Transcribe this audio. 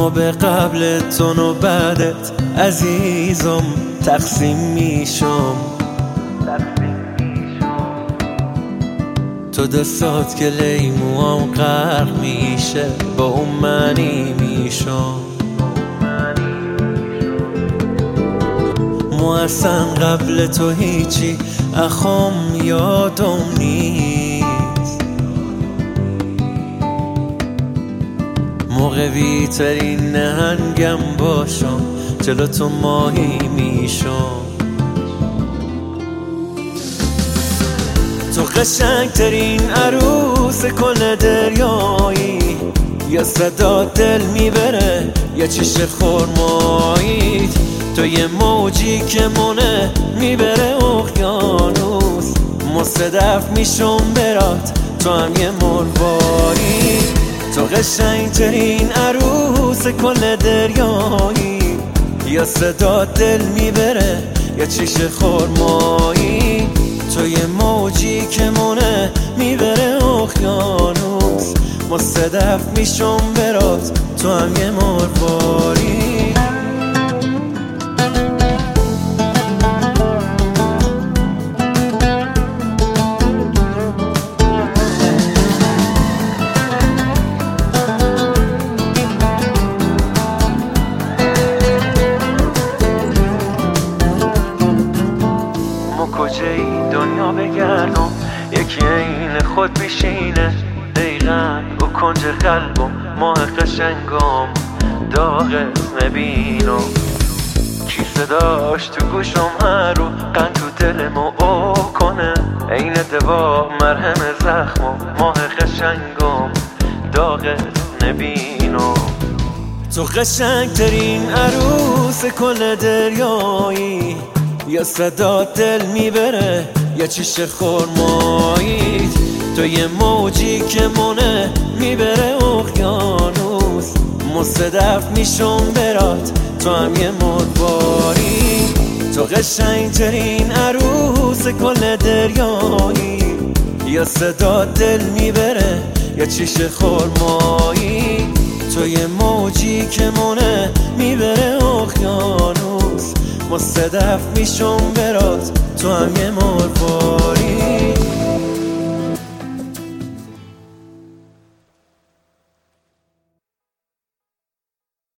ما به قبل تو و بعدت عزیزم تقسیم میشم. تو دستات که لیموام غرق میشه با اون معنی میشم. ما اصلا قبل تو هیچی اخم یادم نیست. موقعی ترین نهنگم باشم جلو تو ماهی میشم. تو قشنگترین عروس کل دریایی، یا صدا دل میبره یا چش خرمایی. تو یه موجی که مونه میبره اقیانوس، ما صدف میشم برات تو هم یه مرواری. تو قشنگترین عروس کل دریایی، یا صدا دل میبره یا چش خرمایی. تو یه موجی که مونه میبره اقیانوس، ما صدف میشم برات تو هم یه مرواری. کجایی دنیا بگردم یکی این خود بیشینه، دقیقا رو کنج قلبم ماه قشنگم داغ نبینم. کی صداش تو گوشم هر رو قند تو دلمو او کنه، این دوا مرهم زخمم ماه قشنگم داغ نبینم. تو قشنگترین عروس کل دریایی، یا صدا دل میبره یا چش خرمایی. تو یه موجی که مونه میبره اقیانوس، ما صدف میشم برات تو هم یه مرواری. تو قشنگترین عروس کل دریایی، یا صدا دل میبره یا چش خرمایی. تو یه موجی که مونه میبره اقیانوس، ما صدف میشم برات تو هم یه مرواری.